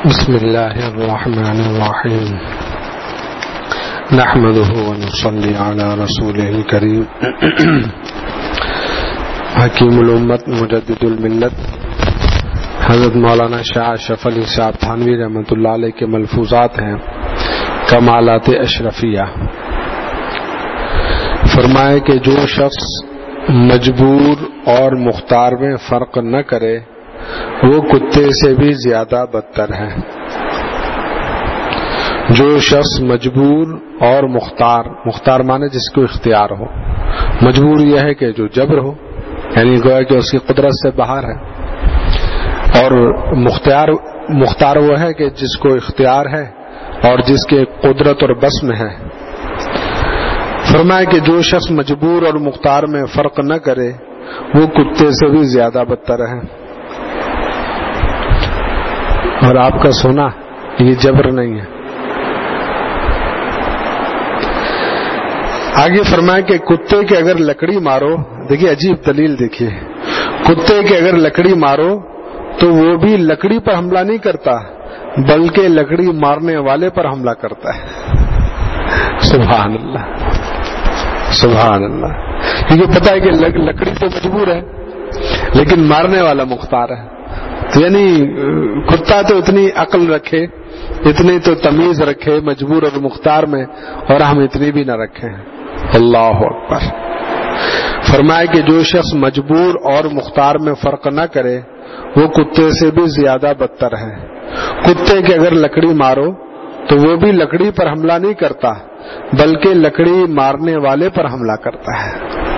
بسم اللہ الرحمن الرحیم نحمده ونصلی علی رسوله الکریم حکیم الامت مجدد الملت حضرت مولانا شاہ اشرف علی صاحب تھانوی رحمۃ اللہ علیہ کے ملفوظات ہیں کمالات اشرفیہ. فرمائے کہ جو شخص مجبور اور مختار میں فرق نہ کرے وہ کتے سے بھی زیادہ بدتر ہے. جو شخص مجبور اور مختار مانے جس کو اختیار ہو. مجبور یہ ہے کہ جو جبر ہو، یعنی گویا کہ اس کی قدرت سے باہر ہے، اور مختار وہ ہے کہ جس کو اختیار ہے اور جس کے قدرت اور بس میں ہے. فرمائے کہ جو شخص مجبور اور مختار میں فرق نہ کرے وہ کتے سے بھی زیادہ بدتر ہے. اور آپ کا سونا یہ جبر نہیں ہے. آگے فرمائے کہ کتے کے اگر لکڑی مارو، دیکھیے عجیب دلیل، دیکھیے کتے کے اگر لکڑی مارو تو وہ بھی لکڑی پر حملہ نہیں کرتا بلکہ لکڑی مارنے والے پر حملہ کرتا ہے. سبحان اللہ سبحان اللہ. کیونکہ پتہ ہے کہ لکڑی تو مجبور ہے لیکن مارنے والا مختار ہے. یعنی کتا تو اتنی عقل رکھے، اتنی تو تمیز رکھے مجبور اور مختار میں، اور ہم اتنی بھی نہ رکھیں. اللہ اکبر. فرمائے کہ جو شخص مجبور اور مختار میں فرق نہ کرے وہ کتے سے بھی زیادہ بدتر ہے. کتے کے اگر لکڑی مارو تو وہ بھی لکڑی پر حملہ نہیں کرتا بلکہ لکڑی مارنے والے پر حملہ کرتا ہے.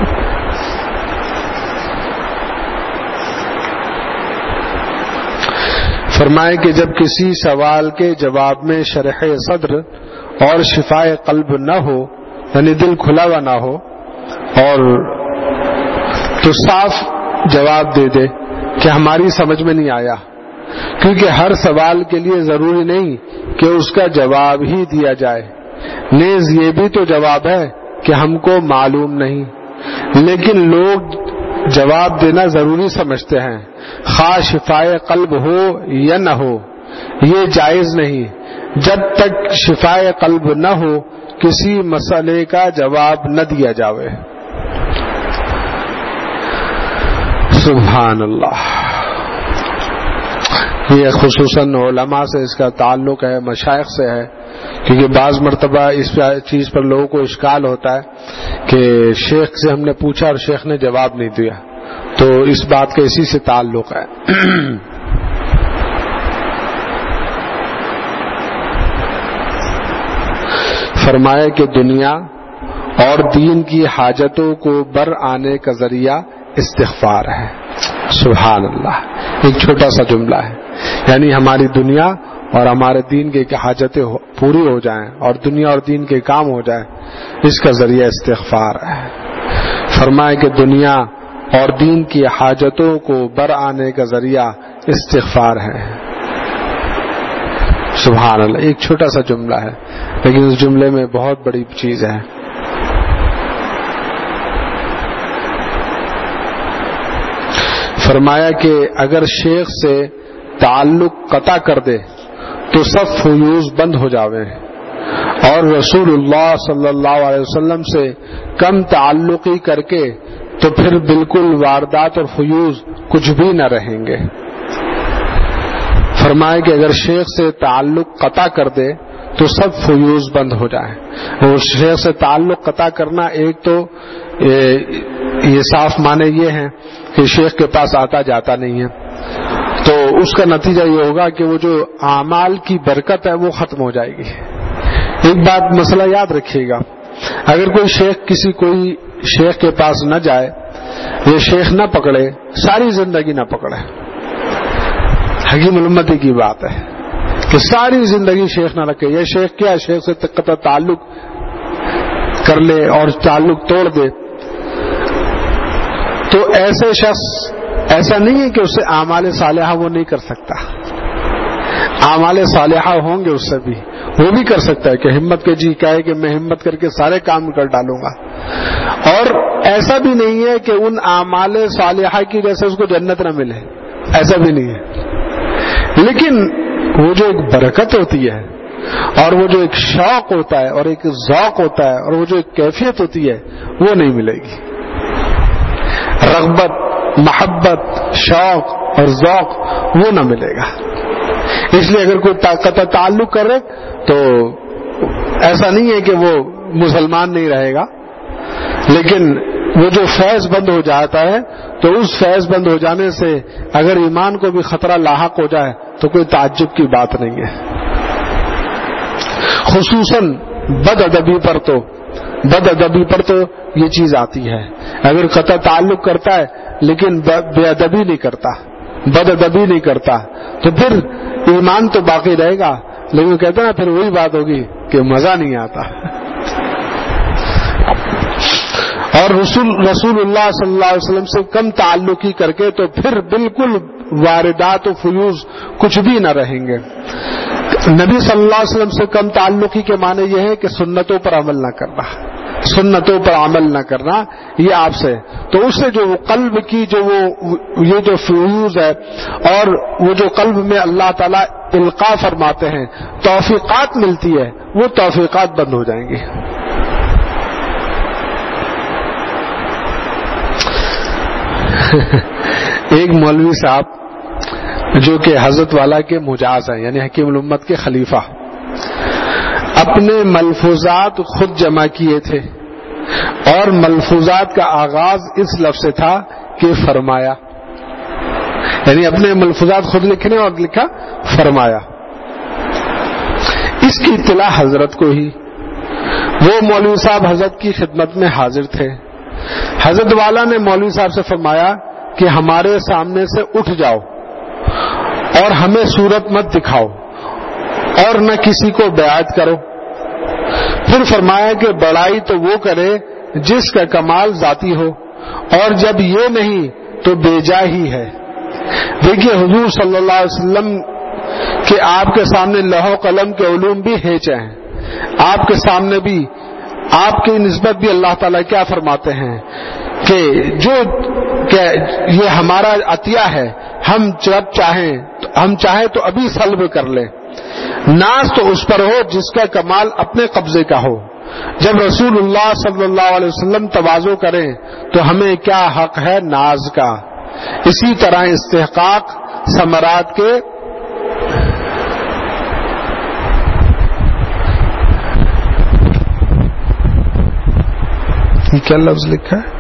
فرمائے کہ جب کسی سوال کے جواب میں شرح صدر اور شفائے قلب نہ ہو، یعنی دل کھلا ہوا نہ ہو، اور تو صاف جواب دے دے کہ ہماری سمجھ میں نہیں آیا، کیونکہ ہر سوال کے لیے ضروری نہیں کہ اس کا جواب ہی دیا جائے. نیز یہ بھی تو جواب ہے کہ ہم کو معلوم نہیں، لیکن لوگ جواب دینا ضروری سمجھتے ہیں، خواہ شفائے قلب ہو یا نہ ہو. یہ جائز نہیں جب تک شفائے قلب نہ ہو کسی مسئلے کا جواب نہ دیا جاوے. سبحان اللہ. یہ خصوصاً علماء سے اس کا تعلق ہے، مشائخ سے ہے، کیونکہ بعض مرتبہ اس چیز پر لوگوں کو اشکال ہوتا ہے کہ شیخ سے ہم نے پوچھا اور شیخ نے جواب نہیں دیا، تو اس بات کا اسی سے تعلق ہے. فرمایا کہ دنیا اور دین کی حاجتوں کو بر آنے کا ذریعہ استغفار ہے. سبحان اللہ. ایک چھوٹا سا جملہ ہے، یعنی ہماری دنیا اور ہمارے دین کے حاجتیں پوری ہو جائیں اور دنیا اور دین کے کام ہو جائیں، اس کا ذریعہ استغفار ہے. فرمائے کہ دنیا اور دین کی حاجتوں کو بر آنے کا ذریعہ استغفار ہے. سبحان اللہ. ایک چھوٹا سا جملہ ہے لیکن اس جملے میں بہت بڑی چیز ہے. فرمایا کہ اگر شیخ سے تعلق قطع کر دے تو سب فیوز بند ہو جاوے، اور رسول اللہ صلی اللہ علیہ وسلم سے کم تعلقی کر کے تو پھر بالکل واردات اور فیوز کچھ بھی نہ رہیں گے. فرمائے کہ اگر شیخ سے تعلق قطع کر دے تو سب فیوز بند ہو جائیں. اور شیخ سے تعلق قطع کرنا ایک تو یہ صاف معنی یہ ہے کہ شیخ کے پاس آتا جاتا نہیں ہے، تو اس کا نتیجہ یہ ہوگا کہ وہ جو اعمال کی برکت ہے وہ ختم ہو جائے گی. ایک بات مسئلہ یاد رکھیے گا، اگر کوئی شیخ کے پاس نہ جائے، یہ شیخ نہ پکڑے، ساری زندگی نہ پکڑے، حکیم الامتی کی بات ہے کہ ساری زندگی شیخ نہ رکھے. یہ شیخ کیا، شیخ سے قطع تعلق کر لے اور تعلق توڑ دے، تو ایسے شخص ایسا نہیں ہے کہ اسے اعمال صالحہ وہ نہیں کر سکتا. اعمال صالحہ ہوں گے اس سے بھی، وہ بھی کر سکتا ہے کہ ہمت کے جی کہے کہ میں ہمت کر کے سارے کام کر ڈالوں گا. اور ایسا بھی نہیں ہے کہ ان اعمال صالحہ کی وجہ سے اس کو جنت نہ ملے، ایسا بھی نہیں ہے. لیکن وہ جو ایک برکت ہوتی ہے اور وہ جو ایک شوق ہوتا ہے اور ایک ذوق ہوتا ہے اور وہ جو ایک کیفیت ہوتی ہے وہ نہیں ملے گی. رغبت، محبت، شوق اور ذوق وہ نہ ملے گا. اس لیے اگر کوئی قطع تعلق کرے تو ایسا نہیں ہے کہ وہ مسلمان نہیں رہے گا، لیکن وہ جو فیض بند ہو جاتا ہے تو اس فیض بند ہو جانے سے اگر ایمان کو بھی خطرہ لاحق ہو جائے تو کوئی تعجب کی بات نہیں ہے. خصوصاً بد ادبی پر تو یہ چیز آتی ہے. اگر قطع تعلق کرتا ہے لیکن بے ادبی نہیں کرتا، بد ادبی نہیں کرتا، تو پھر ایمان تو باقی رہے گا، لیکن کہتے ہیں پھر وہی بات ہوگی کہ مزہ نہیں آتا. اور رسول اللہ صلی اللہ علیہ وسلم سے کم تعلقی کر کے تو پھر بالکل واردات و فیوز کچھ بھی نہ رہیں گے. نبی صلی اللہ علیہ وسلم سے کم تعلقی کے معنی یہ ہے کہ سنتوں پر عمل نہ کرنا، سنتوں پر عمل نہ کرنا یہ آپ سے. تو اس سے جو قلب کی جو یہ جو فیوز ہے اور وہ جو قلب میں اللہ تعالیٰ القاء فرماتے ہیں، توفیقات ملتی ہے، وہ توفیقات بند ہو جائیں گی. ایک مولوی صاحب جو کہ حضرت والا کے مجاز ہیں، یعنی حکیم الامت کے خلیفہ، اپنے ملفوظات خود جمع کیے تھے اور ملفوظات کا آغاز اس لفظ سے تھا کہ فرمایا، یعنی اپنے ملفوظات خود لکھنے اور لکھا فرمایا. اس کی اطلاع حضرت کو ہی. وہ مولوی صاحب حضرت کی خدمت میں حاضر تھے. حضرت والا نے مولوی صاحب سے فرمایا کہ ہمارے سامنے سے اٹھ جاؤ اور ہمیں صورت مت دکھاؤ اور نہ کسی کو بیعت کرو. پھر فرمایا کہ بڑائی تو وہ کرے جس کا کمال ذاتی ہو، اور جب یہ نہیں تو بے جا ہی ہے. دیکھیے حضور صلی اللہ علیہ وسلم کہ آپ کے سامنے لوح و قلم کے علوم بھی ہیچے ہیں، آپ کے سامنے بھی آپ کی نسبت بھی اللہ تعالیٰ کیا فرماتے ہیں کہ یہ ہمارا عطیہ ہے، ہم جب چاہیں تو ابھی سلب کر لیں. ناز تو اس پر ہو جس کا کمال اپنے قبضے کا ہو. جب رسول اللہ صلی اللہ علیہ وسلم تواضع کریں تو ہمیں کیا حق ہے ناز کا. اسی طرح استحقاق ثمرات کے یہ کیا لفظ لکھا ہے؟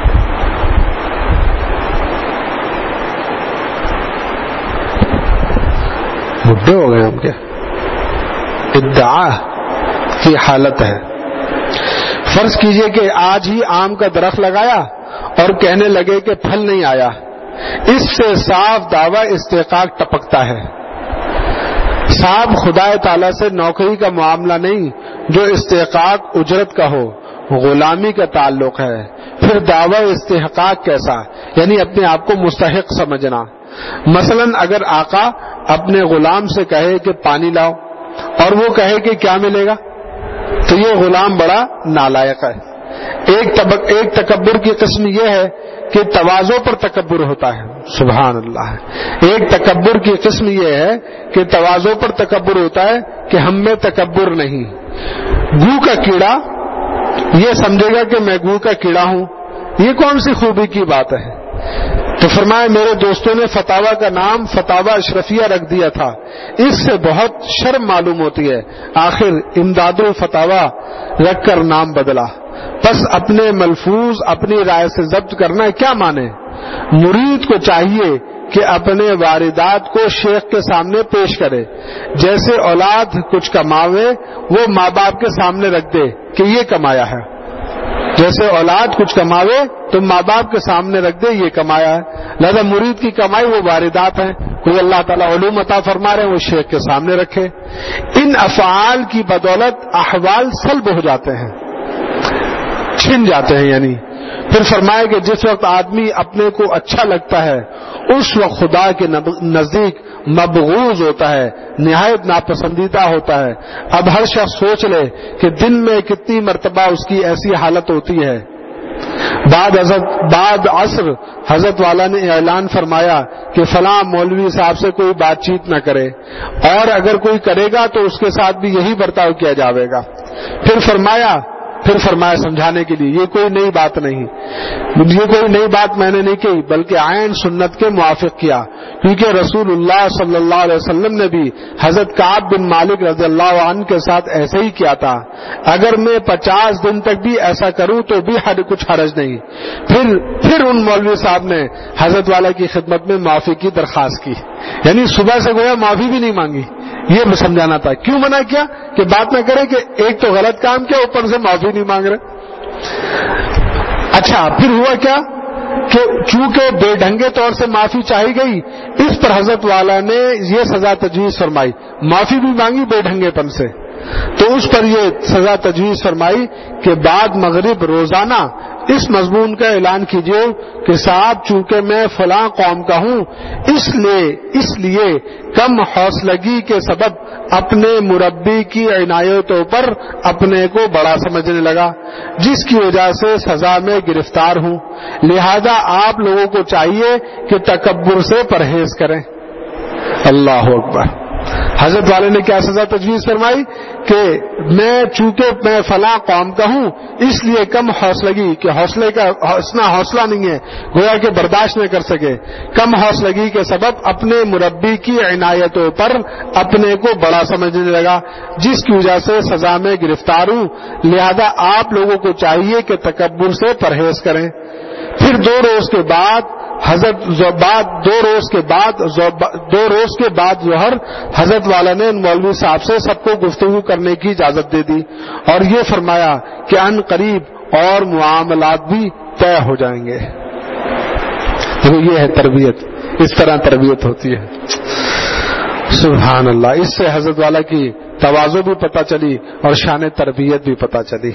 بڈھے ہو گئے ہم کیا؟ ادعا کی حالت ہے. فرض کیجئے کہ آج ہی آم کا درخت لگایا اور کہنے لگے کہ پھل نہیں آیا. اس سے صاف دعوی استحقاق ٹپکتا ہے. صاحب خدا تعالی سے نوکری کا معاملہ نہیں جو استحقاق اجرت کا ہو، غلامی کا تعلق ہے. پھر دعوی استحقاق کیسا؟ یعنی اپنے آپ کو مستحق سمجھنا. مثلا اگر آقا اپنے غلام سے کہے کہ پانی لاؤ اور وہ کہے کہ کیا ملے گا، تو یہ غلام بڑا نالائق ہے. ایک تکبر کی قسم یہ ہے کہ تواضع پر تکبر ہوتا ہے. سبحان اللہ. ایک تکبر کی قسم یہ ہے کہ تواضع پر تکبر ہوتا ہے کہ ہم میں تکبر نہیں. گو کا کیڑا یہ سمجھے گا کہ میں گو کا کیڑا ہوں، یہ کون سی خوبی کی بات ہے؟ تو فرمایا میرے دوستوں نے فتاوا کا نام فتاوا اشرفیہ رکھ دیا تھا، اس سے بہت شرم معلوم ہوتی ہے. آخر امداد الفتاوا رکھ کر نام بدلا. بس اپنے ملفوظ اپنی رائے سے ضبط کرنا کیا مانے؟ مرید کو چاہیے کہ اپنے واردات کو شیخ کے سامنے پیش کرے. جیسے اولاد کچھ کماوے وہ ماں باپ کے سامنے رکھ دے کہ یہ کمایا ہے. جیسے اولاد کچھ کماوے تو ماں باپ کے سامنے رکھ دے یہ کمایا ہے. لہذا مرید کی کمائی وہ واردات ہیں. کوئی اللہ تعالیٰ علوم عطا فرما رہے ہیں وہ شیخ کے سامنے رکھے. ان افعال کی بدولت احوال سلب ہو جاتے ہیں، چھن جاتے ہیں. یعنی پھر فرمایا کہ جس وقت آدمی اپنے کو اچھا لگتا ہے اس وقت خدا کے نزدیک مبغوض ہوتا ہے، نہایت ناپسندیدہ ہوتا ہے. اب ہر شخص سوچ لے کہ دن میں کتنی مرتبہ اس کی ایسی حالت ہوتی ہے بعد عصر حضرت والا نے اعلان فرمایا کہ فلاں مولوی صاحب سے کوئی بات چیت نہ کرے، اور اگر کوئی کرے گا تو اس کے ساتھ بھی یہی برتاؤ کیا جائے گا۔ پھر فرمایا سمجھانے کے لیے یہ کوئی نئی بات نہیں، یہ کوئی نئی بات میں نے نہیں کہی، بلکہ عین سنت کے موافق کیا، کیونکہ رسول اللہ صلی اللہ علیہ وسلم نے بھی حضرت کعب بن مالک رضی اللہ عنہ کے ساتھ ایسے ہی کیا تھا۔ اگر میں 50 دن تک بھی ایسا کروں تو بھی کچھ حرج نہیں۔ پھر ان مولوی صاحب نے حضرت والا کی خدمت میں معافی کی درخواست کی، یعنی صبح سے گویا معافی بھی نہیں مانگی۔ یہ سمجھانا تھا، کیوں منع کیا کہ بات نہ کرے کہ ایک تو غلط کام کیا، اوپر سے معافی نہیں مانگ رہے۔ اچھا پھر ہوا کیا کہ چونکہ بے ڈھنگے طور سے معافی چاہی گئی، اس پر حضرت والا نے یہ سزا تجویز فرمائی، معافی بھی مانگی بے ڈھنگے پن سے، تو اس پر یہ سزا تجویز فرمائی کہ بعد مغرب روزانہ اس مضمون کا اعلان کیجیے کہ صاحب چونکہ میں فلاں قوم کا ہوں، اس لیے کم حوصلگی کے سبب اپنے مربی کی عنایتوں پر اپنے کو بڑا سمجھنے لگا، جس کی وجہ سے سزا میں گرفتار ہوں، لہذا آپ لوگوں کو چاہیے کہ تکبر سے پرہیز کریں۔ اللہ اکبر۔ حضرت والے نے کیا سزا تجویز فرمائی کہ چونکہ میں فلاں قوم کا ہوں، اس لیے کم حوصلگی، کہ حوصلے کا اتنا حوصلہ نہیں ہے گویا کہ برداشت نہ کر سکے، کم حوصلگی کے سبب اپنے مربی کی عنایتوں پر اپنے کو بڑا سمجھنے لگا، جس کی وجہ سے سزا میں گرفتار ہوں، لہذا آپ لوگوں کو چاہیے کہ تکبر سے پرہیز کریں۔ پھر 2 روز کے بعد ظہر حضرت والا نے مولوی صاحب سے سب کو گفتگو کرنے کی اجازت دے دی، اور یہ فرمایا کہ ان قریب اور معاملات بھی طے ہو جائیں گے۔ تو یہ ہے تربیت، اس طرح تربیت ہوتی ہے۔ سبحان اللہ۔ اس سے حضرت والا کی تواضع بھی پتہ چلی اور شان تربیت بھی پتہ چلی۔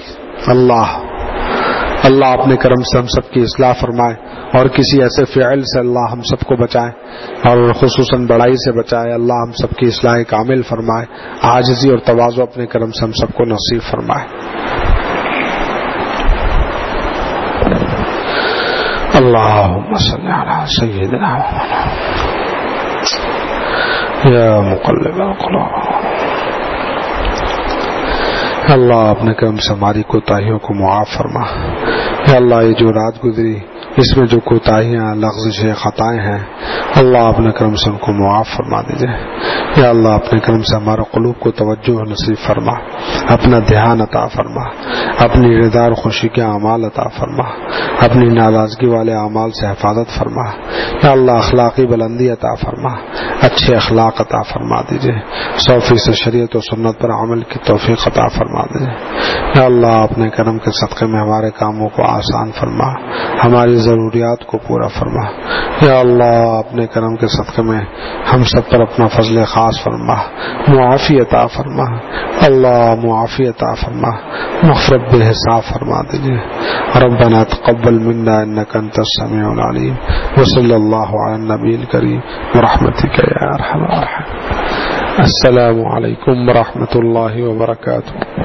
اللہ اپنے کرم سے ہم سب کی اصلاح فرمائے، اور کسی ایسے فعل سے اللہ ہم سب کو بچائے، اور خصوصاً بڑائی سے بچائے۔ اللہ ہم سب کی اصلاح کامل فرمائے، عاجزی اور تواضع اپنے کرم سے ہم سب کو نصیب فرمائے۔ اللہم صلی علی سیدنا یا مقلب القلوب۔ اللہ اپنے کرم سے ہماری کوتاہیوں کو معاف فرما۔ یا اللہ یہ جو رات گزری اس میں جو کوتاہیاں، لغزشیں، خطائیں ہیں، اللہ اپنے کرم سے ان کو معاف فرما دیجئے۔ یا اللہ اپنے کرم سے ہمارے قلوب کو توجہ نصیب فرما، اپنا دھیان عطا فرما، اپنی رضا اور خوشی کے اعمال عطا فرما، اپنی ناراضگی والے اعمال سے حفاظت فرما۔ یا اللہ اخلاقی بلندی عطا فرما، اچھے اخلاق عطا فرما دیجئے، 100% شریعت و سنت پر عمل کی توفیق عطا فرما دیجئے۔ یا اللہ اپنے کرم کے صدقے میں ہمارے کاموں کو آسان فرما، ہماری ضروریات کو پورا فرما۔ یا اللہ اپنے کرم کے صدقے میں ہم سب پر اپنا فضل خاص فرما، معافی عطا فرما۔ اللہ معافی عطا فرما، مغفرت بے حساب فرما دیجئے۔ ربنا تقبل منا انك انت السميع العليم، وصلی اللہ علی النبی الکریم برحمتک یا ارحم الراحمین۔ السلام علیکم ورحمۃ اللہ وبرکاتہ۔